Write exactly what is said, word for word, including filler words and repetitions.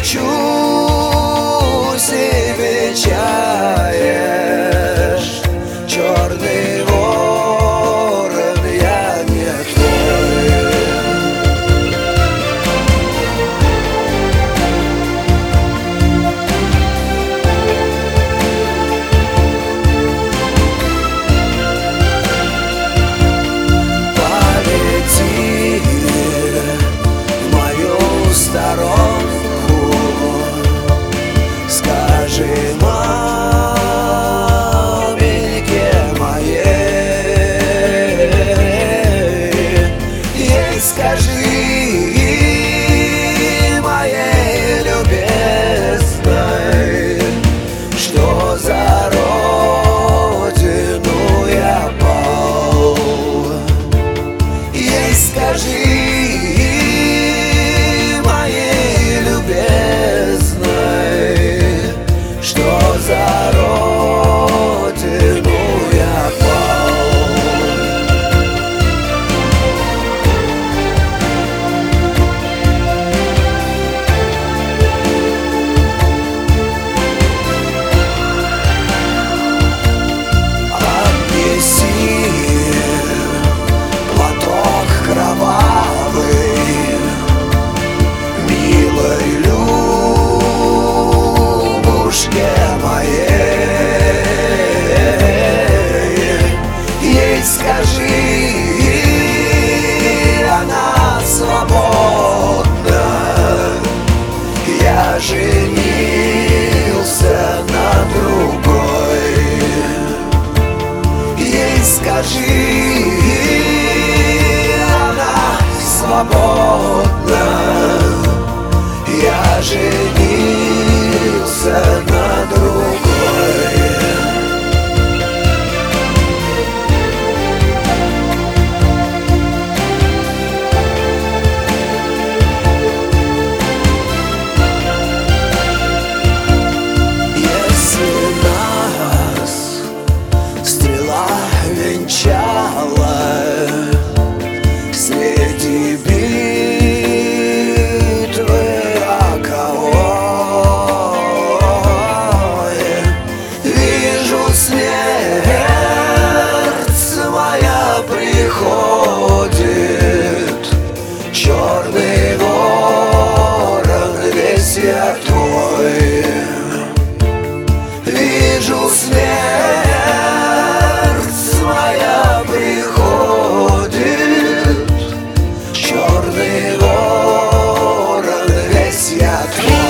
кричусь и вечаешь, черный ворон, я не твой. Полети в мою сторонку, скажи маменьке моей, ей скажи, моей любезной, что за родину я пал. Ей скажи, моей любезной, что за родину я пал. Отнеси платок кровавый милой Любушке моей, ей скажи, она свободна, я женился на другой. Ей скажи, она свободна, я женился на другой. Если нас стрела венчала среди битвы роковой, вижу, смерть моя приходит, черный ворон, весь я твой. Вижу, смерть моя приходит, черный ворон, весь я твой.